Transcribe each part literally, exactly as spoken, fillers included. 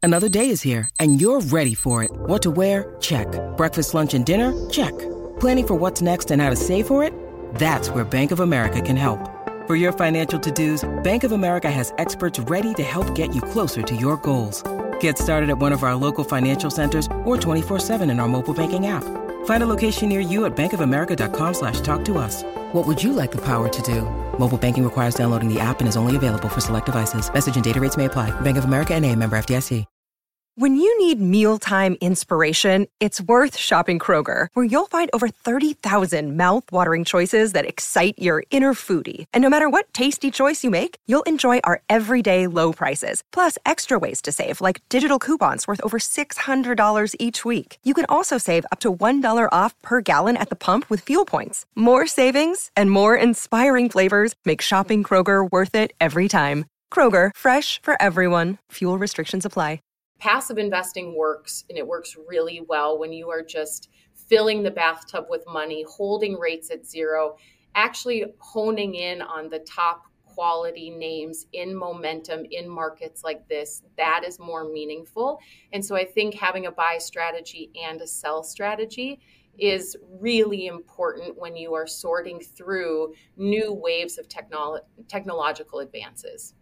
Another day is here, and you're ready for it. What to wear? Check. Breakfast, lunch, and dinner? Check. Planning for what's next and how to save for it? That's where Bank of America can help. For your financial to-dos, Bank of America has experts ready to help get you closer to your goals. Get started at one of our local financial centers or twenty-four seven in our mobile banking app. Find a location near you at bankofamerica.com slash talk to us. What would you like the power to do? Mobile banking requires downloading the app and is only available for select devices. Message and data rates may apply. Bank of America N A, member F D I C. When you need mealtime inspiration, it's worth shopping Kroger, where you'll find over thirty thousand mouth-watering choices that excite your inner foodie. And no matter what tasty choice you make, you'll enjoy our everyday low prices, plus extra ways to save, like digital coupons worth over six hundred dollars each week. You can also save up to one dollar off per gallon at the pump with fuel points. More savings and more inspiring flavors make shopping Kroger worth it every time. Kroger, fresh for everyone. Fuel restrictions apply. Passive investing works, and it works really well when you are just filling the bathtub with money, holding rates at zero, actually honing in on the top quality names in momentum in markets like this. That is more meaningful. And so I think having a buy strategy and a sell strategy is really important when you are sorting through new waves of technolo- technological advances.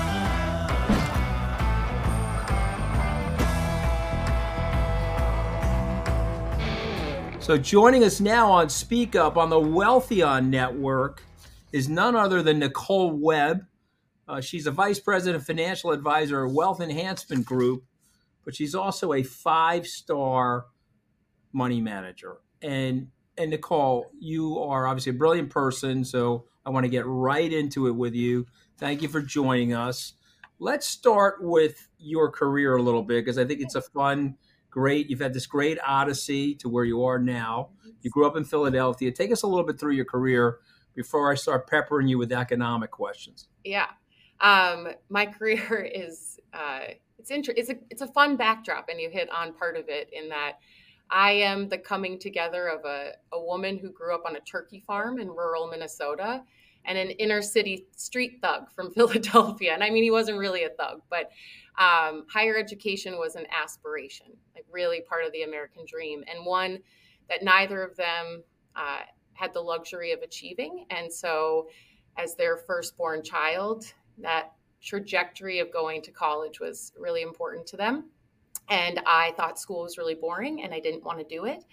So joining us now on Speak Up on the Wealthion Network is none other than Nicole Webb. Uh, she's a vice president financial advisor at Wealth Enhancement Group, but she's also a five-star money manager. And and Nicole, you are obviously a brilliant person, so I want to get right into it with you. Thank you for joining us. Let's start with your career a little bit, because I think it's a fun Great. You've had this great odyssey to where you are now. You grew up in Philadelphia. Take us a little bit through your career before I start peppering you with economic questions. Yeah. Um, my career is, uh, it's, inter- it's, a, it's a fun backdrop, and you hit on part of it in that I am the coming together of a, a woman who grew up on a turkey farm in rural Minnesota and an inner city street thug from Philadelphia. And I mean, he wasn't really a thug, but um, higher education was an aspiration, like really part of the American dream, and one that neither of them uh, had the luxury of achieving. And so as their firstborn child, that trajectory of going to college was really important to them. And I thought school was really boring and I didn't want to do it.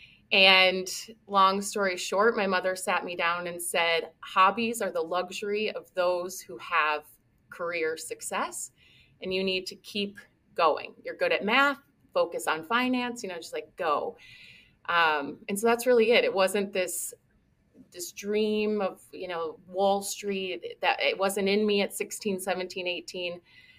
And long story short, my mother sat me down and said, hobbies are the luxury of those who have career success, and you need to keep going. You're good at math, focus on finance, you know, just like go. Um, and so that's really it. It wasn't this this dream of, you know, Wall Street, that it wasn't in me at sixteen, seventeen, eighteen.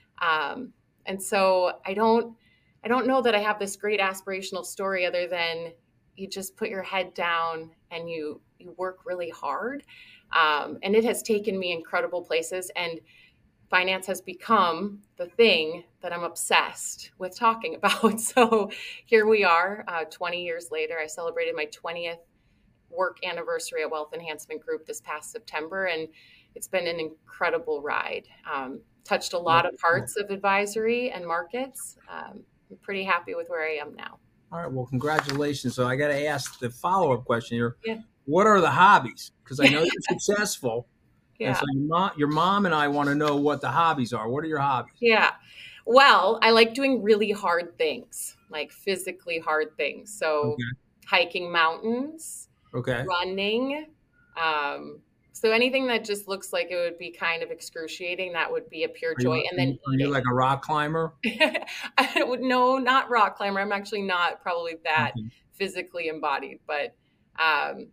Um, and so I don't, I don't know that I have this great aspirational story other than you just put your head down and you, you work really hard. Um, and it has taken me incredible places, and finance has become the thing that I'm obsessed with talking about. So here we are, uh, twenty years later. I celebrated my twentieth work anniversary at Wealth Enhancement Group this past September, and it's been an incredible ride. Um, touched a lot of parts of advisory and markets. Um, I'm pretty happy with where I am now. All right. Well, congratulations. So I got to ask the follow-up question here. Yeah. What are the hobbies? Because I know you're successful. Yeah. And so your mom, your mom and I want to know what the hobbies are. What are your hobbies? Yeah. Well, I like doing really hard things, like physically hard things. So Okay. hiking mountains, Okay. running. Um, so anything that just looks like it would be kind of excruciating, that would be a pure Are joy. you, And then are you eating. like a rock climber? I don't, no, not rock climber. I'm actually not probably that Okay. physically embodied, but um,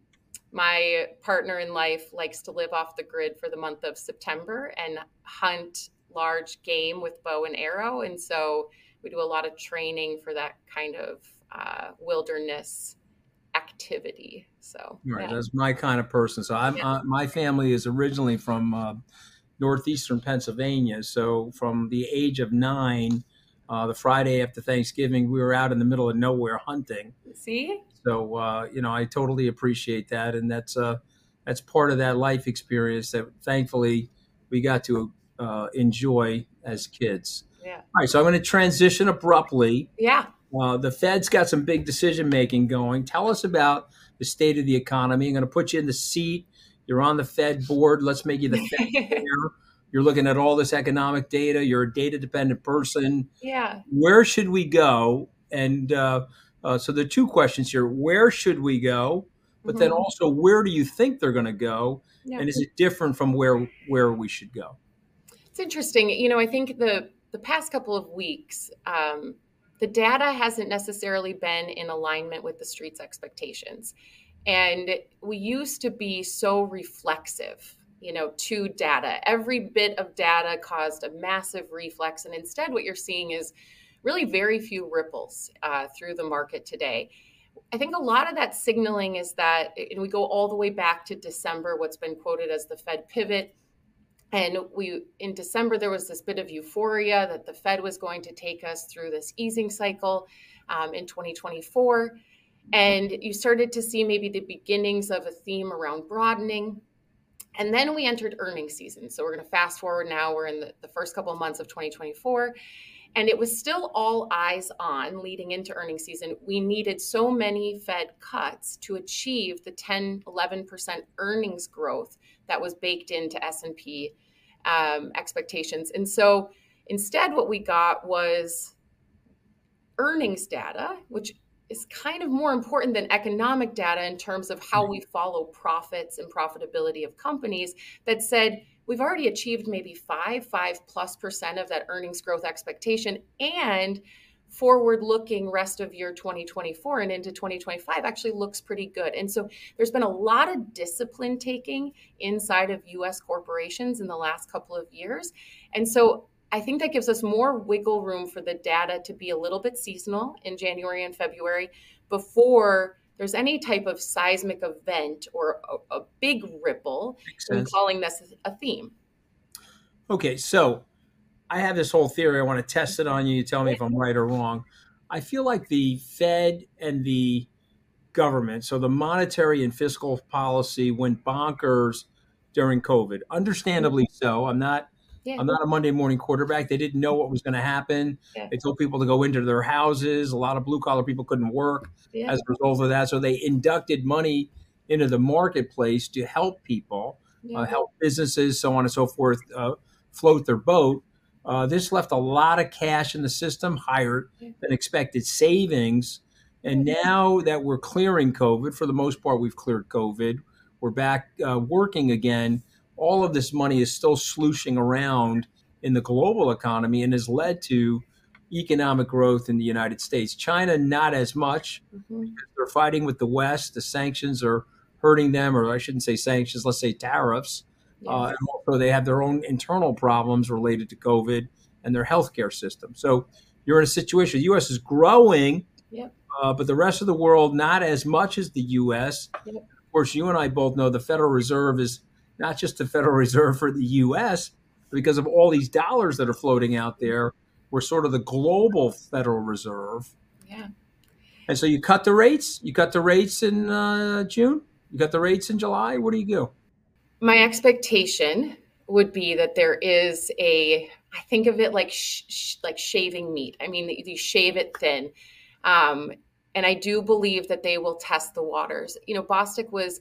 my partner in life likes to live off the grid for the month of September and hunt large game with bow and arrow. And so we do a lot of training for that kind of uh, wilderness activity. So Right. yeah. That's my kind of person. So I'm, Yeah. uh, my family is originally from uh, northeastern Pennsylvania. So from the age of nine, uh, the Friday after Thanksgiving, we were out in the middle of nowhere hunting. See? So, uh, you know, I totally appreciate that. And that's uh, that's part of that life experience that thankfully we got to uh, enjoy as kids. Yeah. All right, so I'm going to transition abruptly. Yeah. Uh, the Fed's got some big decision making going. Tell us about the state of the economy. I'm going to put you in the seat. You're on the Fed board. Let's make you the Fed chair. You're looking at all this economic data. You're a data dependent person. Yeah. Where should we go? And uh, uh, so there are two questions here. Where should we go? But then Mhm. also, where do you think they're going to go? Yeah. And is it different from where where we should go? It's interesting. You know, I think the the past couple of weeks, um, the data hasn't necessarily been in alignment with the street's expectations. And we used to be so reflexive, you know, to data. Every bit of data caused a massive reflex. And instead, what you're seeing is really very few ripples uh, through the market today. I think a lot of that signaling is that, and we go all the way back to December, what's been quoted as the Fed pivot. And we, in December, there was this bit of euphoria that the Fed was going to take us through this easing cycle um, in twenty twenty-four. And you started to see maybe the beginnings of a theme around broadening. And then we entered earnings season. So we're going to fast forward now. We're in the, the first couple of months of twenty twenty-four. And it was still all eyes on leading into earnings season. We needed so many Fed cuts to achieve the ten, eleven percent earnings growth that was baked into S and P um, expectations. And so instead, what we got was earnings data, which is kind of more important than economic data in terms of how we follow profits and profitability of companies, that said, we've already achieved maybe five, five plus percent of that earnings growth expectation, and forward-looking rest of year twenty twenty-four and into twenty twenty-five actually looks pretty good. And so there's been a lot of discipline taking inside of U S corporations in the last couple of years. And so I think that gives us more wiggle room for the data to be a little bit seasonal in January and February before there's any type of seismic event or a, a big ripple. I'm calling this a theme. Okay, so I have this whole theory. I want to test it on you. You tell me if I'm right or wrong. I feel like the Fed and the government, so the monetary and fiscal policy, went bonkers during COVID. Understandably so. I'm not Yeah. I'm not a Monday morning quarterback. They didn't know what was going to happen. Yeah. They told people to go into their houses. A lot of blue collar people couldn't work yeah. as a result of that. So they inducted money into the marketplace to help people, yeah. uh, help businesses, so on and so forth, uh, float their boat. Uh, this left a lot of cash in the system, higher yeah. than expected savings. And now that we're clearing COVID, for the most part, we've cleared COVID. We're back uh, working again. All of this money is still slooshing around in the global economy and has led to economic growth in the United States. China, not as much. Mm-hmm. Because they're fighting with the West. The sanctions are hurting them, or I shouldn't say sanctions, let's say tariffs. Yeah. Uh, and also they have their own internal problems related to COVID and their healthcare system. So you're in a situation, the U S is growing, yep. uh, but the rest of the world, not as much as the U S. Yep. Of course, you and I both know the Federal Reserve is not just the Federal Reserve for the U S, but because of all these dollars that are floating out there, we're sort of the global Federal Reserve. Yeah. And so you cut the rates? You cut the rates in uh, June? You cut the rates in July? What do you do? My expectation would be that there is a, I think of it like sh- sh- like shaving meat. I mean, you shave it thin. Um, and I do believe that they will test the waters. You know, Bostic was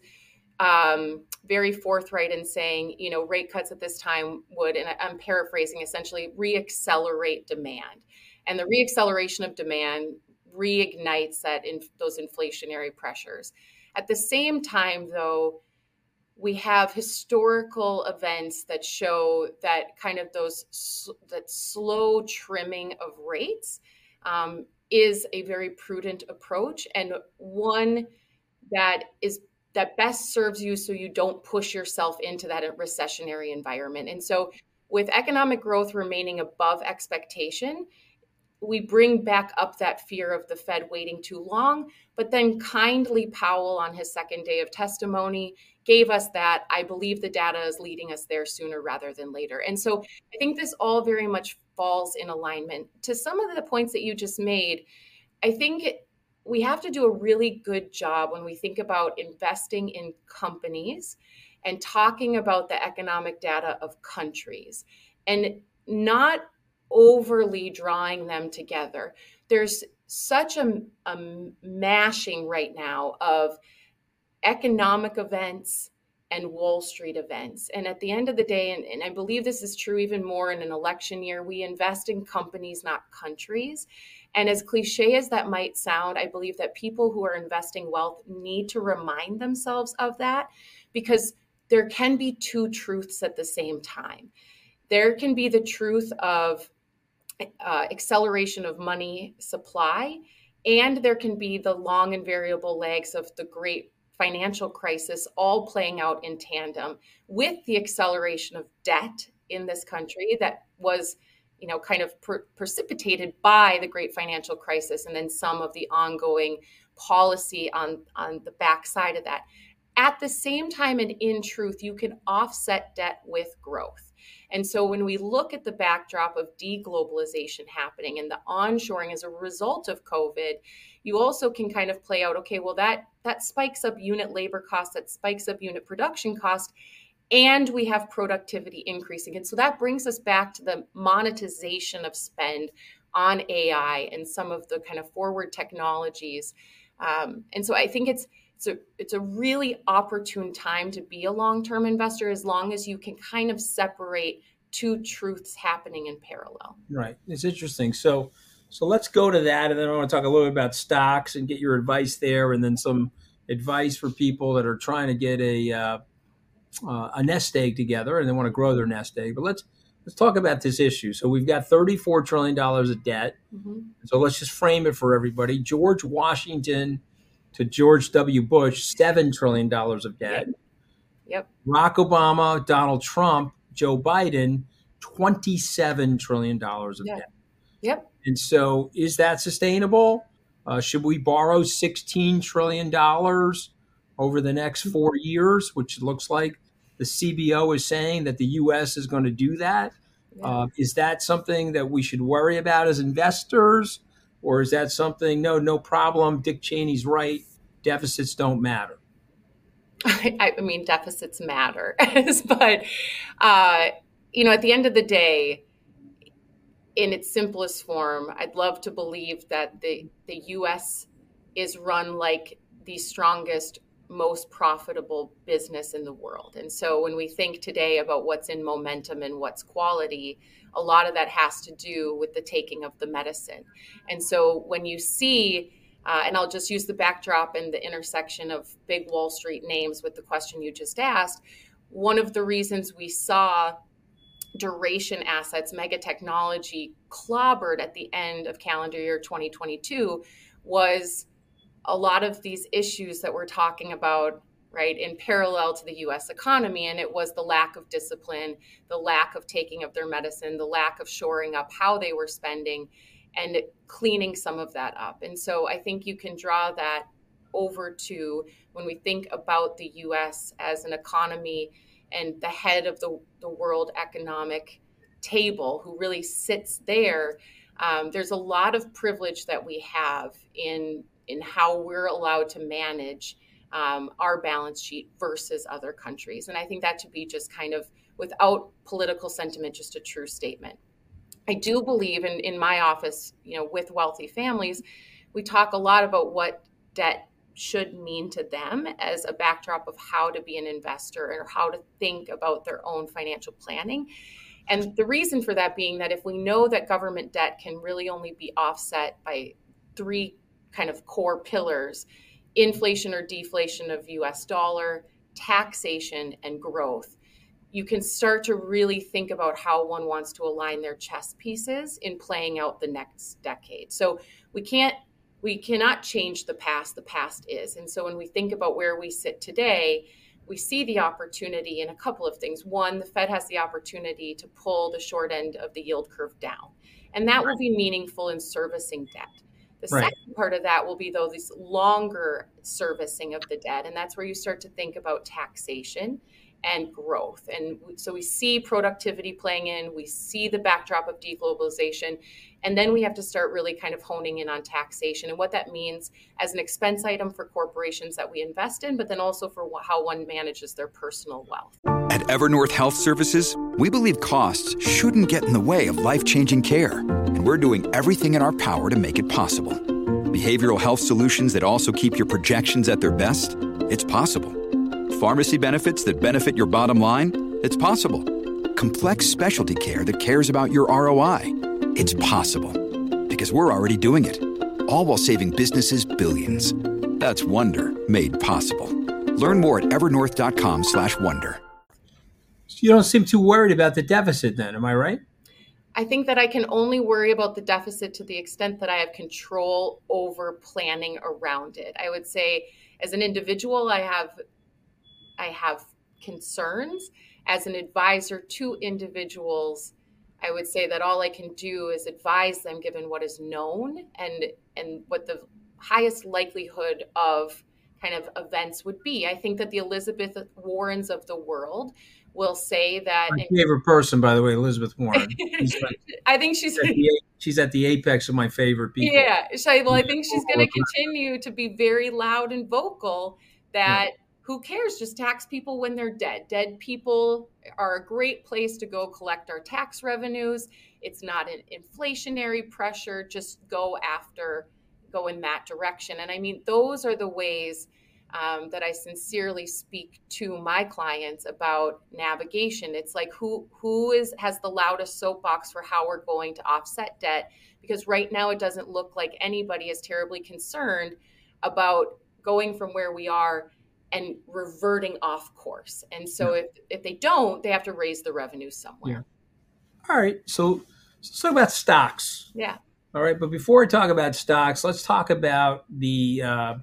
um, very forthright in saying, you know, rate cuts at this time would, and I'm paraphrasing, essentially reaccelerate demand. And the reacceleration of demand reignites that in those inflationary pressures. At the same time, though, we have historical events that show that kind of those that slow trimming of rates um, is a very prudent approach, and one that is that best serves you so you don't push yourself into that recessionary environment. And so with economic growth remaining above expectation, we bring back up that fear of the Fed waiting too long, but then kindly Powell on his second day of testimony gave us that. I believe the data is leading us there sooner rather than later. And so I think this all very much falls in alignment. To some of the points that you just made, I think we have to do a really good job when we think about investing in companies and talking about the economic data of countries and not overly drawing them together. There's such a, a mashing right now of economic events and Wall Street events. And at the end of the day, and, and I believe this is true even more in an election year, we invest in companies, not countries. And as cliche as that might sound, I believe that people who are investing wealth need to remind themselves of that, because there can be two truths at the same time. There can be the truth of uh, acceleration of money supply, and there can be the long and variable legs of the great financial crisis all playing out in tandem with the acceleration of debt in this country that was, you know, kind of per- precipitated by the great financial crisis, and then some of the ongoing policy on, on the backside of that. At the same time, and in truth, you can offset debt with growth. And so when we look at the backdrop of deglobalization happening and the onshoring as a result of COVID, you also can kind of play out, okay, well, that that spikes up unit labor costs, that spikes up unit production cost, and we have productivity increasing. And so that brings us back to the monetization of spend on A I and some of the kind of forward technologies. Um, and so I think it's it's a, it's a really opportune time to be a long-term investor, as long as you can kind of separate two truths happening in parallel. Right. It's interesting. So so let's go to that, and then I want to talk a little bit about stocks and get your advice there, and then some advice for people that are trying to get a uh, uh, a nest egg together and they want to grow their nest egg. But let's let's talk about this issue. So we've got thirty-four trillion dollars of debt. Mm-hmm. So let's just frame it for everybody. George Washington to George W. Bush, seven trillion dollars of debt. Yep. Barack Obama, Donald Trump, Joe Biden, twenty-seven trillion dollars of yep. debt. Yep. And so is that sustainable? Uh, should we borrow sixteen trillion dollars over the next four years, which looks like the C B O is saying that the U S is going to do that? Yeah. Uh, is that something that we should worry about as investors? Or is that something, no, no problem, Dick Cheney's right, deficits don't matter? I, I mean, deficits matter. But, uh, you know, at the end of the day, in its simplest form, I'd love to believe that the, the U S is run like the strongest, most profitable business in the world. And so when we think today about what's in momentum and what's quality, a lot of that has to do with the taking of the medicine. And so when you see, uh, and I'll just use the backdrop and the intersection of big Wall Street names with the question you just asked, one of the reasons we saw duration assets, mega technology, clobbered at the end of calendar year twenty twenty-two was a lot of these issues that we're talking about, right, in parallel to the U S economy. And it was the lack of discipline, the lack of taking of their medicine, the lack of shoring up how they were spending and cleaning some of that up. And so I think you can draw that over to when we think about the U S as an economy and the head of the, the world economic table who really sits there. Um, there's a lot of privilege that we have in, in how we're allowed to manage Um, our balance sheet versus other countries. And I think that to be just kind of, without political sentiment, just a true statement. I do believe in, in my office, you know, with wealthy families, we talk a lot about what debt should mean to them as a backdrop of how to be an investor or how to think about their own financial planning. And the reason for that being that if we know that government debt can really only be offset by three kind of core pillars, inflation or deflation of U S dollar, taxation, and growth, you can start to really think about how one wants to align their chess pieces in playing out the next decade. So we can't, we cannot change the past. The past is. And so when we think about where we sit today, we see the opportunity in a couple of things. One, the Fed has the opportunity to pull the short end of the yield curve down, and that will be meaningful in servicing debt. The right. second part of that will be, though, this longer servicing of the debt. And that's where you start to think about taxation and growth. And so we see productivity playing in, we see the backdrop of deglobalization, and then we have to start really kind of honing in on taxation and what that means as an expense item for corporations that we invest in, but then also for how one manages their personal wealth. At Evernorth Health Services, we believe costs shouldn't get in the way of life-changing care, and we're doing everything in our power to make it possible. Behavioral health solutions that also keep your projections at their best? It's possible. Pharmacy benefits that benefit your bottom line? It's possible. Complex specialty care that cares about your R O I? It's possible. Because we're already doing it. All while saving businesses billions. That's Wonder made possible. Learn more at evernorth.com slash wonder. You don't seem too worried about the deficit then, am I right? I think that I can only worry about the deficit to the extent that I have control over planning around it. I would say as an individual, I have I have concerns. As an advisor to individuals, I would say that all I can do is advise them given what is known and and what the highest likelihood of kind of events would be. I think that the Elizabeth Warrens of the world will say that. My favorite person, by the way, Elizabeth Warren. Like, I think she's at the, she's at the apex of my favorite people. Yeah, well, I think she's going to continue to be very loud and vocal that. Yeah. Who cares? Just tax people when they're dead. Dead people are a great place to go collect our tax revenues. It's not an inflationary pressure. Just go after, go in that direction. And I mean, those are the ways um, that I sincerely speak to my clients about navigation. It's like who who is has the loudest soapbox for how we're going to offset debt? Because right now it doesn't look like anybody is terribly concerned about going from where we are and reverting off course. And so yeah. if, if they don't, they have to raise the revenue somewhere. Yeah. All right. So let's talk about stocks. Yeah. All right. But before I talk about stocks, let's talk about the uh,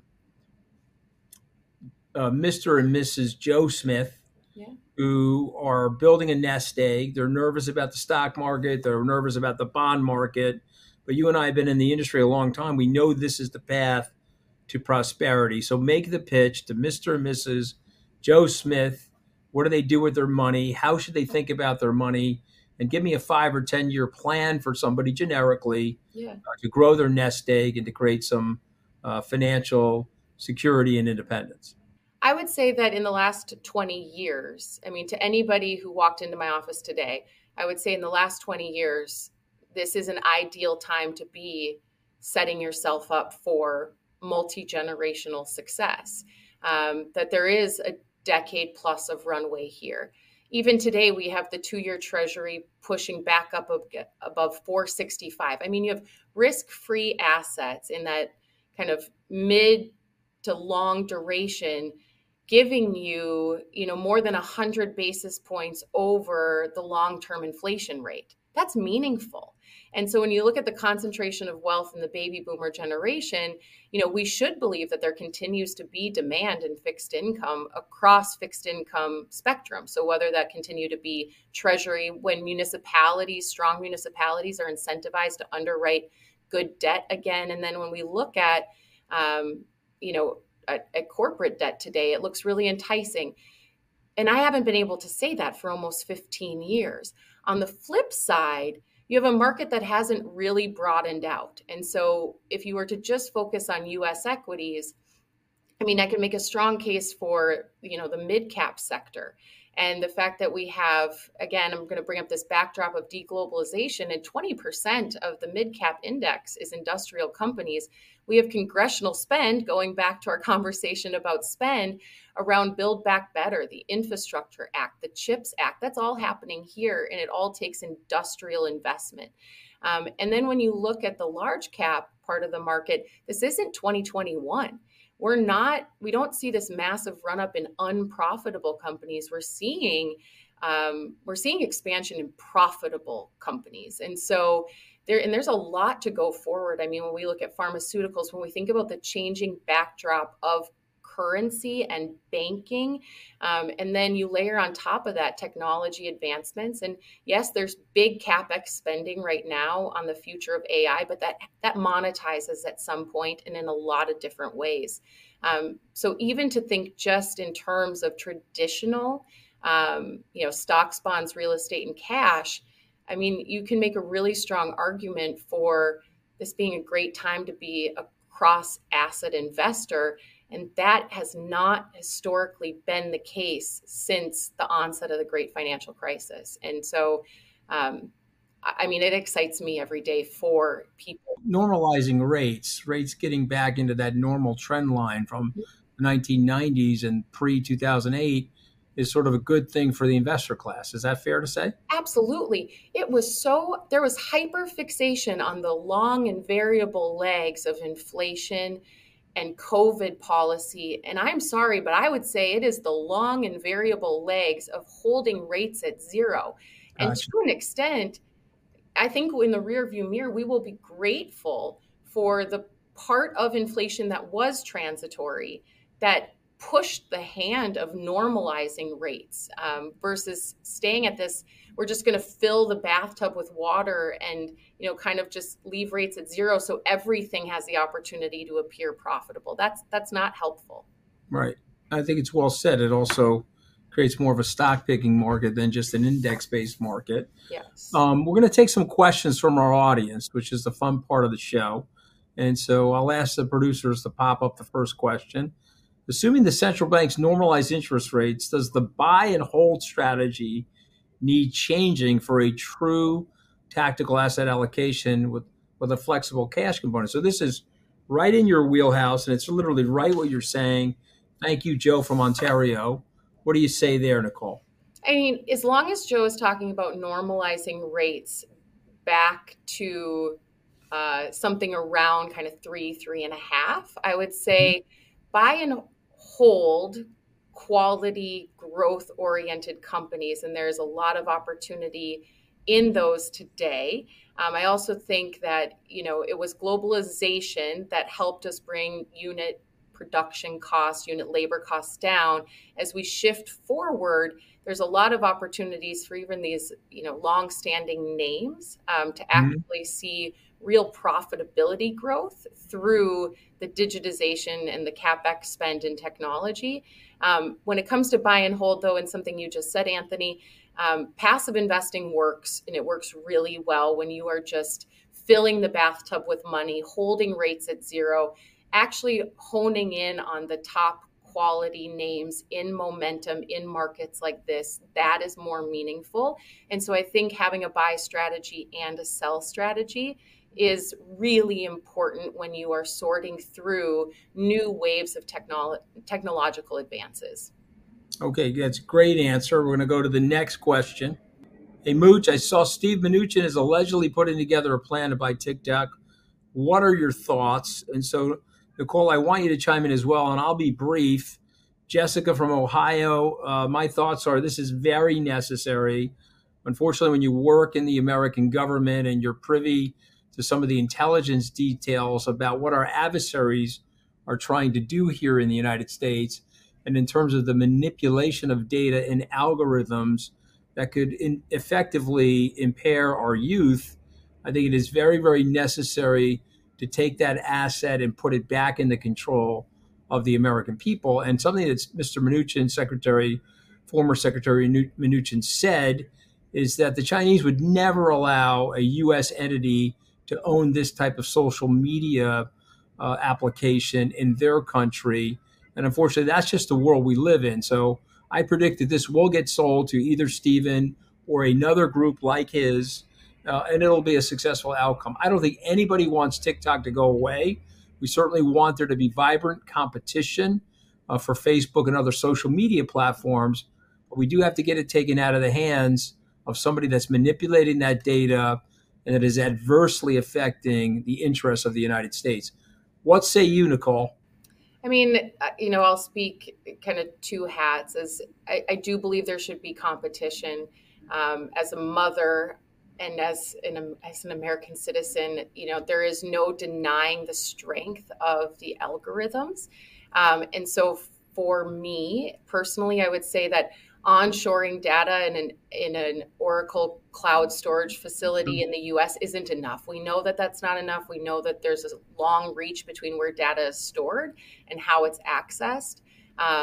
uh, Mister and Missus Joe Smith, yeah. who are building a nest egg. They're nervous about the stock market. They're nervous about the bond market. But you and I have been in the industry a long time. We know this is the path to prosperity. So make the pitch to Mister and Missus Joe Smith. What do they do with their money? How should they think about their money? And give me a five or ten year plan for somebody generically yeah. uh, to grow their nest egg and to create some uh, financial security and independence. I would say that in the last twenty years, I mean, to anybody who walked into my office today, I would say in the last twenty years, this is an ideal time to be setting yourself up for multi-generational success, um, that there is a decade plus of runway here. Even today, we have the two-year treasury pushing back up above four sixty-five. I mean, you have risk-free assets in that kind of mid to long duration, giving you, you know, more than one hundred basis points over the long-term inflation rate. That's meaningful. And so when you look at the concentration of wealth in the baby boomer generation, you know, we should believe that there continues to be demand in fixed income across fixed income spectrum. So whether that continue to be treasury, when municipalities, strong municipalities are incentivized to underwrite good debt again. And then when we look at, um, you know, at, at corporate debt today, it looks really enticing. And I haven't been able to say that for almost fifteen years. On the flip side, you have a market that hasn't really broadened out. And so if you were to just focus on U S equities, I mean, I can make a strong case for, you know, the mid-cap sector. And the fact that we have, again, I'm going to bring up this backdrop of deglobalization, and twenty percent of the mid-cap index is industrial companies. We have congressional spend, going back to our conversation about spend, around Build Back Better, the Infrastructure Act, the CHIPS Act. That's all happening here, and it all takes industrial investment. Um, and then when you look at the large cap part of the market, this isn't twenty twenty-one. We're not, we don't see this massive run up in unprofitable companies. We're seeing, um, we're seeing expansion in profitable companies. And so there, and there's a lot to go forward. I mean, when we look at pharmaceuticals, when we think about the changing backdrop of currency and banking, um, and then you layer on top of that technology advancements. And yes, there's big CapEx spending right now on the future of A I, but that that monetizes at some point and in a lot of different ways. Um, so even to think just in terms of traditional um, you know, stocks, bonds, real estate, and cash. I mean, you can make a really strong argument for this being a great time to be a cross-asset investor. And that has not historically been the case since the onset of the great financial crisis. And so, um, I mean, it excites me every day for people. Normalizing rates, rates getting back into that normal trend line from the nineteen nineties and pre two thousand eight is sort of a good thing for the investor class. Is that fair to say? Absolutely. It was so, there was hyper fixation on the long and variable legs of inflation and COVID policy. And I'm sorry, but I would say it is the long and variable legs of holding rates at zero. And Gotcha. to an extent, I think in the rearview mirror, we will be grateful for the part of inflation that was transitory, that pushed the hand of normalizing rates um, versus staying at this. We're just going to fill the bathtub with water and, you know, kind of just leave rates at zero so everything has the opportunity to appear profitable. That's that's not helpful. Right. I think it's well said. It also creates more of a stock picking market than just an index based market. Yes. Um, we're going to take some questions from our audience, which is the fun part of the show. And so I'll ask the producers to pop up the first question. Assuming the central banks normalize interest rates, does the buy and hold strategy need changing for a true tactical asset allocation with, with a flexible cash component? So this is right in your wheelhouse, and it's literally right what you're saying. Thank you, Joe from Ontario. What do you say there, Nicole? I mean, as long as Joe is talking about normalizing rates back to uh, something around kind of three, three and a half, I would say mm-hmm. buy and hold quality growth oriented companies. And there's a lot of opportunity in those today. Um, I also think that, you know, it was globalization that helped us bring unit production costs, unit labor costs down. As we shift forward, there's a lot of opportunities for even these, you know, long-standing names um, to actively mm-hmm. see real profitability growth through the digitization and the CapEx spend in technology. Um, when it comes to buy and hold, though, and something you just said, Anthony, um, passive investing works, and it works really well when you are just filling the bathtub with money, holding rates at zero, actually honing in on the top quality names in momentum in markets like this. That is more meaningful. And so I think having a buy strategy and a sell strategy is really important when you are sorting through new waves of technolo- technological advances. Okay, that's a great answer. We're going to go to the next question. Hey, Mooch, I saw Steve Mnuchin is allegedly putting together a plan to buy TikTok. What are your thoughts? And so, Nicole, I want you to chime in as well, and I'll be brief. Jessica from Ohio, uh, my thoughts are this is very necessary. Unfortunately, when you work in the American government and you're privy to some of the intelligence details about what our adversaries are trying to do here in the United States, and in terms of the manipulation of data and algorithms that could in effectively impair our youth, I think it is very, very necessary to take that asset and put it back in the control of the American people. And something that Mister Mnuchin, Secretary, former Secretary Mnuchin said is that the Chinese would never allow a U S entity to own this type of social media uh, application in their country. And unfortunately, that's just the world we live in. So I predict that this will get sold to either Stephen or another group like his, uh, and it'll be a successful outcome. I don't think anybody wants TikTok to go away. We certainly want there to be vibrant competition uh, for Facebook and other social media platforms, but we do have to get it taken out of the hands of somebody that's manipulating that data and that is adversely affecting the interests of the United States. What say you, Nicole? I mean, you know, I'll speak kind of two hats. As I, I do believe there should be competition. Um, as a mother and as an, as an American citizen, you know, there is no denying the strength of the algorithms. Um, and so for me personally, I would say that onshoring data in an in an Oracle cloud storage facility in the U S isn't enough. We know that that's not enough. We know that there's a long reach between where data is stored and how it's accessed. Um,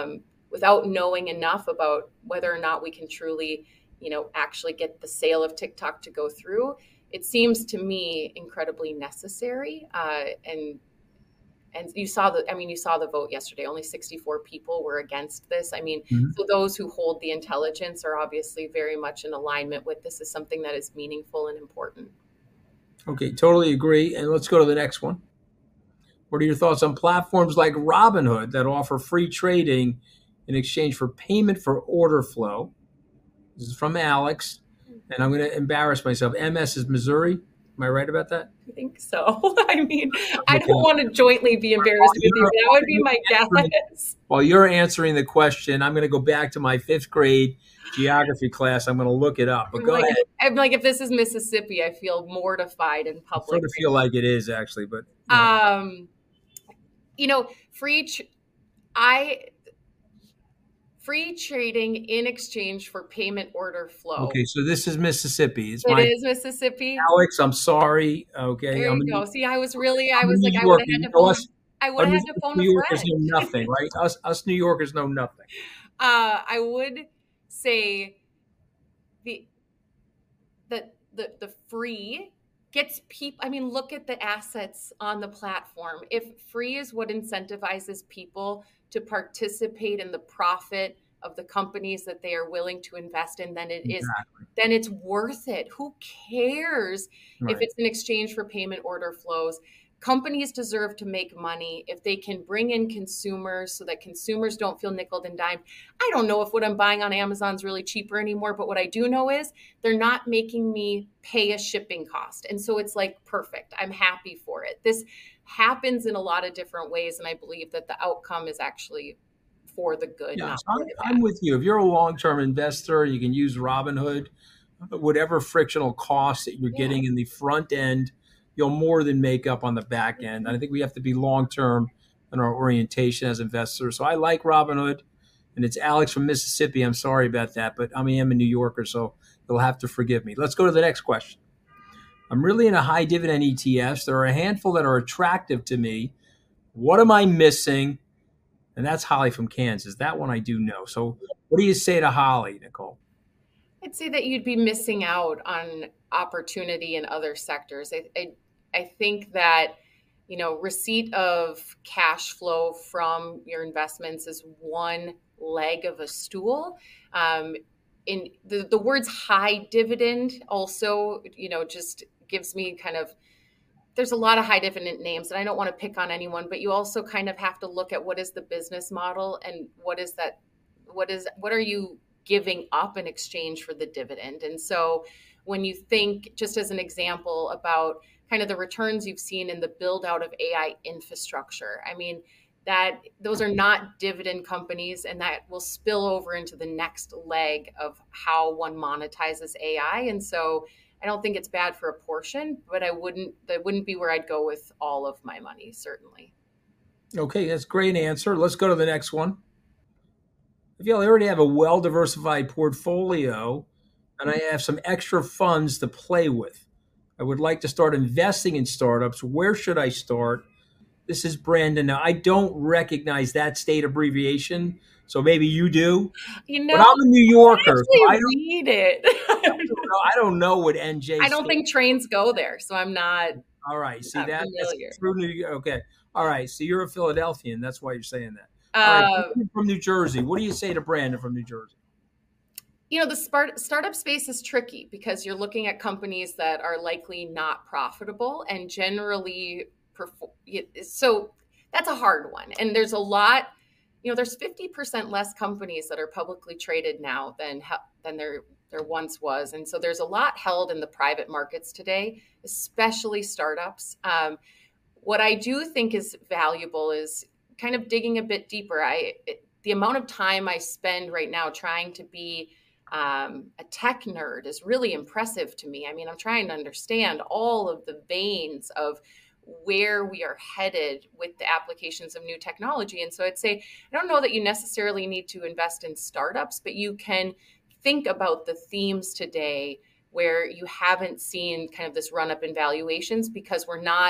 without knowing enough about whether or not we can truly, you know, actually get the sale of TikTok to go through, it seems to me incredibly necessary. Uh, and and you saw the, I mean, you saw the vote yesterday. Only sixty-four people were against this. I mean, mm-hmm. so those who hold the intelligence are obviously very much in alignment with this as something that is meaningful and important. Okay, totally agree. And let's go to the next one. What are your thoughts on platforms like Robinhood that offer free trading in exchange for payment for order flow? This is from Alex, and I'm going to embarrass myself. M S is Missouri. Am I right about that? I think so. I mean, I don't want to jointly be embarrassed with you. That would be my guess. While you're answering the question, I'm going to go back to my fifth grade geography class. I'm going to look it up. But go like, ahead. I'm like, if this is Mississippi, I feel mortified in public. I sort of feel like it is, actually. But you know. um, you know, free. Tr- I. Free trading in exchange for payment order flow. Okay, so this is Mississippi. It's it my, is Mississippi. Alex, I'm sorry. Okay. There I'm you go. New, See, I was really, I I'm was like, New I would have had to phone, us, I would have had to phone New a Yorkers friend. know nothing, right? Us, us New Yorkers know nothing. Uh, I would say the, the, the, the free gets people, I mean, look at the assets on the platform. If free is what incentivizes people to participate in the profit of the companies that they are willing to invest in, then it exactly. is, then it's worth it. Who cares right. if it's in exchange for payment order flows? Companies deserve to make money if they can bring in consumers so that consumers don't feel nickeled and dimed. I don't know if what I'm buying on Amazon is really cheaper anymore, but what I do know is they're not making me pay a shipping cost. And so it's like, perfect. I'm happy for it. This happens in a lot of different ways. And I believe that the outcome is actually for the good. Yeah, not so for I'm, the I'm with you. If you're a long-term investor, you can use Robinhood. Whatever frictional costs that you're yeah. getting in the front end, you'll more than make up on the back end. And I think we have to be long-term in our orientation as investors. So I like Robinhood, and it's Alex from Mississippi. I'm sorry about that, but I mean, I'm a New Yorker, so you'll have to forgive me. Let's go to the next question. I'm really into high dividend E T Fs. There are a handful that are attractive to me. What am I missing? And that's Holly from Kansas. That one I do know. So what do you say to Holly, Nicole? I'd say that you'd be missing out on opportunity in other sectors. I, I, I think that, you know, receipt of cash flow from your investments is one leg of a stool. Um, in the, the words high dividend also, you know, just gives me kind of, there's a lot of high dividend names, and I don't want to pick on anyone, but you also kind of have to look at what is the business model and what is that, what is, what are you giving up in exchange for the dividend? And so when you think, just as an example, about kind of the returns you've seen in the build out of A I infrastructure, I mean, that those are not dividend companies, and that will spill over into the next leg of how one monetizes A I. And so I don't think it's bad for a portion, but I wouldn't, that wouldn't be where I'd go with all of my money, certainly. Okay, that's a great answer. Let's go to the next one. If you already have a well-diversified portfolio and I have some extra funds to play with, I would like to start investing in startups. Where should I start? This is Brandon. Now, I don't recognize that state abbreviation, so maybe you do. You know, but I'm a New Yorker. I so I don't read it. I, don't know, I don't know what N J. I don't think trains go there, so I'm not. All right, see not that familiar. That's through New York. Okay, all right. So you're a Philadelphian. That's why you're saying that. Uh, all right, from New Jersey. What do you say to Brandon from New Jersey? You know, the start, startup space is tricky because you're looking at companies that are likely not profitable and generally perform. So that's a hard one. And there's a lot, you know, there's fifty percent less companies that are publicly traded now than than there, there once was. And so there's a lot held in the private markets today, especially startups. Um, what I do think is valuable is kind of digging a bit deeper. I it, the amount of time I spend right now trying to be um, a tech nerd is really impressive to me. I mean, I'm trying to understand all of the veins of where we are headed with the applications of new technology. And so I'd say, I don't know that you necessarily need to invest in startups, but you can think about the themes today where you haven't seen kind of this run up in valuations because we're not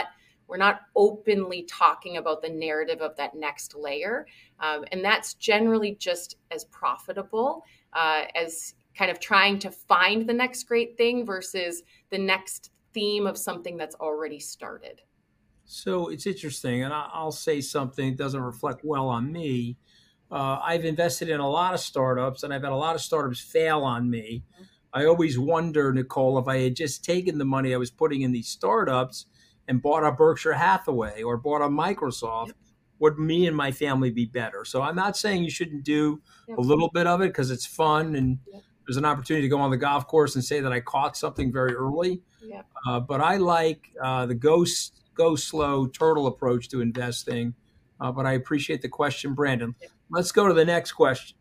we're not openly talking about the narrative of that next layer. Um, and that's generally just as profitable uh, as kind of trying to find the next great thing versus the next theme of something that's already started. So it's interesting, and I'll say something that doesn't reflect well on me. Uh, I've invested in a lot of startups, and I've had a lot of startups fail on me. Mm-hmm. I always wonder, Nicole, if I had just taken the money I was putting in these startups and bought a Berkshire Hathaway or bought a Microsoft, yep. would me and my family be better? So I'm not saying you shouldn't do yep. a little bit of it because it's fun and yep. there's an opportunity to go on the golf course and say that I caught something very early. Yep. Uh, but I like uh, the go, go slow turtle approach to investing. Uh, but I appreciate the question, Brandon. Yep. Let's go to the next question.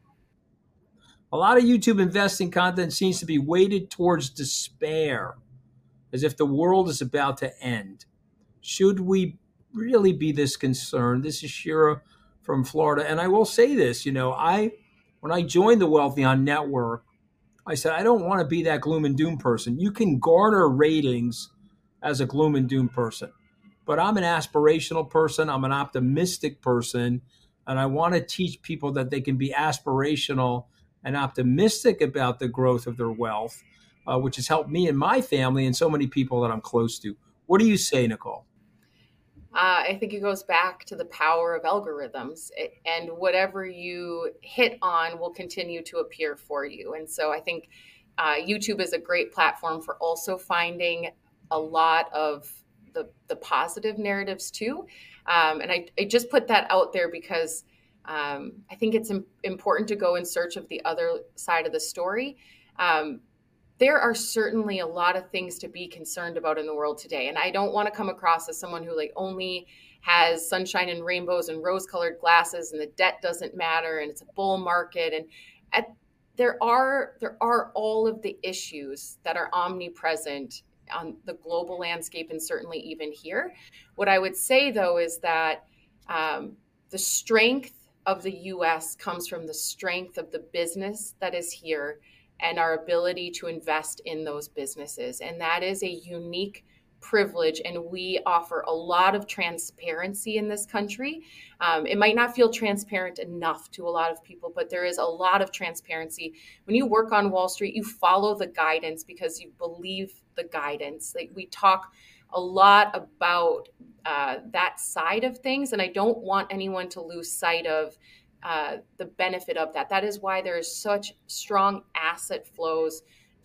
A lot of YouTube investing content seems to be weighted towards despair, as if the world is about to end. Should we really be this concerned? This is Shira from Florida. And I will say this, you know, I when I joined the Wealthion Network, I said, I don't want to be that gloom and doom person. You can garner ratings as a gloom and doom person, but I'm an aspirational person. I'm an optimistic person. And I want to teach people that they can be aspirational and optimistic about the growth of their wealth, uh, which has helped me and my family and so many people that I'm close to. What do you say, Nicole? Uh, I think it goes back to the power of algorithms, and whatever you hit on will continue to appear for you. And so I think uh, YouTube is a great platform for also finding a lot of the, the positive narratives too. Um, and I, I just put that out there because um, I think it's im- important to go in search of the other side of the story. Um, There are certainly a lot of things to be concerned about in the world today. And I don't want to come across as someone who like only has sunshine and rainbows and rose-colored glasses and the debt doesn't matter and it's a bull market. And at, there are there are all of the issues that are omnipresent on the global landscape and certainly even here. What I would say, though, is that um, the strength of the U S comes from the strength of the business that is here and our ability to invest in those businesses. And that is a unique privilege. And we offer a lot of transparency in this country. Um, it might not feel transparent enough to a lot of people, but there is a lot of transparency. When you work on Wall Street, you follow the guidance because you believe the guidance. Like we talk a lot about uh, that side of things. And I don't want anyone to lose sight of Uh, the benefit of that. That is why there is such strong asset flows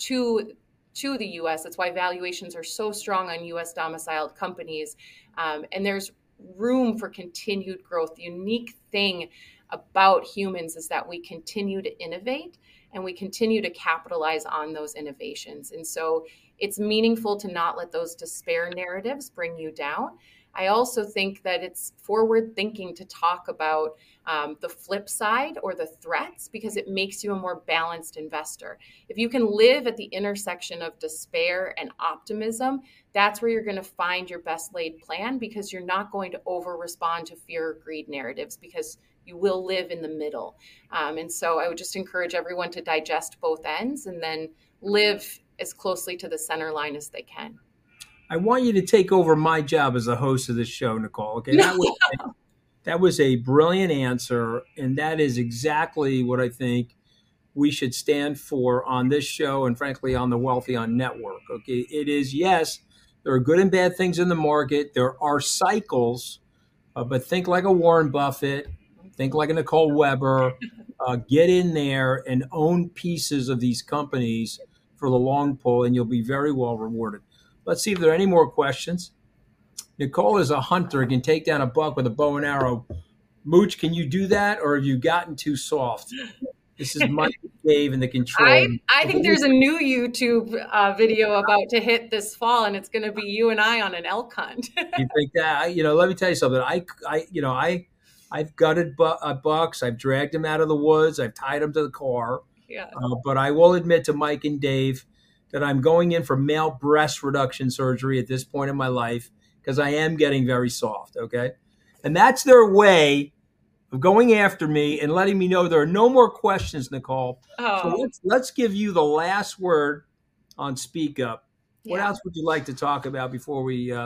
to to the U S. That's why valuations are so strong on U S domiciled companies. Um, and there's room for continued growth. The unique thing about humans is that we continue to innovate and we continue to capitalize on those innovations. And so it's meaningful to not let those despair narratives bring you down. I also think that it's forward thinking to talk about um, the flip side or the threats because it makes you a more balanced investor. If you can live at the intersection of despair and optimism, that's where you're going to find your best laid plan because you're not going to over respond to fear or greed narratives because you will live in the middle. Um, and so I would just encourage everyone to digest both ends and then live as closely to the center line as they can. I want you to take over my job as a host of this show, Nicole. Okay, that was a, that was a brilliant answer, and that is exactly what I think we should stand for on this show and, frankly, on the Wealthion Network. Okay, it is, yes, there are good and bad things in the market. There are cycles, uh, but think like a Warren Buffett, think like a Nicole Weber. Uh, get in there and own pieces of these companies for the long pull, and you'll be very well rewarded. Let's see if there are any more questions. Nicole is a hunter, can take down a buck with a bow and arrow. Mooch, can you do that, or have you gotten too soft? This is Mike Dave in the control. I, I think there's a new YouTube uh, video about to hit this fall, and it's going to be you and I on an elk hunt. You think that? You know, let me tell you something. I, I you know, I, I've gutted bu- uh, bucks. I've dragged them out of the woods. I've tied them to the car. Yeah. Uh, but I will admit to Mike and Dave that I'm going in for male breast reduction surgery at this point in my life because I am getting very soft, okay? And that's their way of going after me and letting me know there are no more questions, Nicole. Oh. So let's, let's give you the last word on Speak Up. What Yeah. else would you like to talk about before we uh,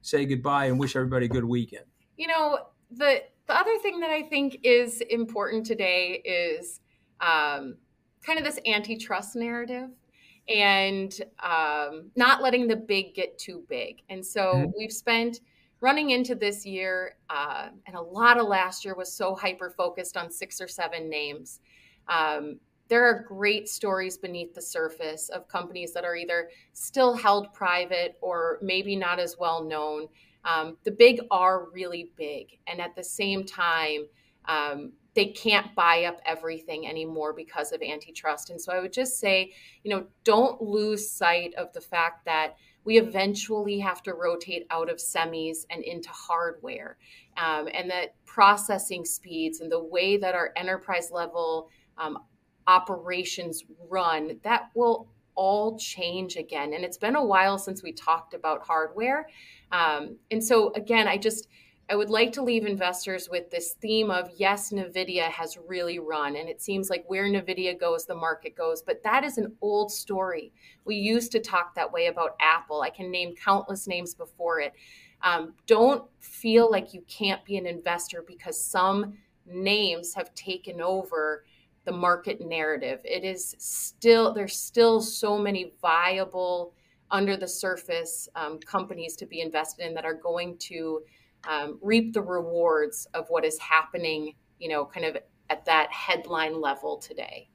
say goodbye and wish everybody a good weekend. You know, the the other thing that I think is important today is um, kind of this antitrust narrative and um, not letting the big get too big. And so mm-hmm. we've spent running into this year, uh, and a lot of last year was so hyper-focused on six or seven names. Um, there are great stories beneath the surface of companies that are either still held private or maybe not as well known. Um, the big are really big. And at the same time, um, they can't buy up everything anymore because of antitrust. And so I would just say, you know, don't lose sight of the fact that we eventually have to rotate out of semis and into hardware, um, and that processing speeds and the way that our enterprise level um, operations run, that will all change again. And it's been a while since we talked about hardware. Um, and so again, I just, I would like to leave investors with this theme of, yes, NVIDIA has really run, and it seems like where NVIDIA goes, the market goes, but that is an old story. We used to talk that way about Apple. I can name countless names before it. Um, don't feel like you can't be an investor because some names have taken over the market narrative. It is still, there's still so many viable under the surface um, companies to be invested in that are going to Um, reap the rewards of what is happening, you know, kind of at that headline level today.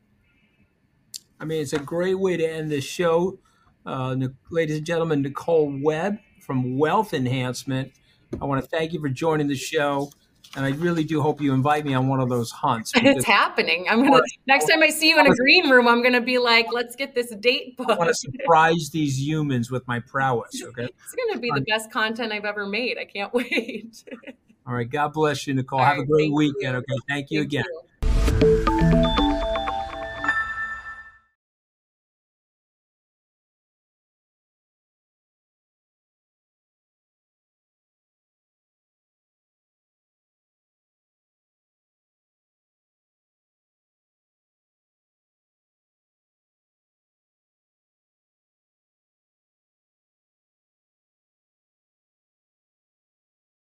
I mean, it's a great way to end this show. Uh, ladies and gentlemen, Nicole Webb from Wealth Enhancement. I want to thank you for joining the show. And I really do hope you invite me on one of those hunts. It's happening. I'm going to, next time I see you in a green room, I'm going to be like, let's get this date booked. I want to surprise these humans with my prowess. Okay. It's going to be the best content I've ever made. I can't wait. All right. God bless you, Nicole. All Have right, a great weekend. You. Okay. Thank you thank again. You.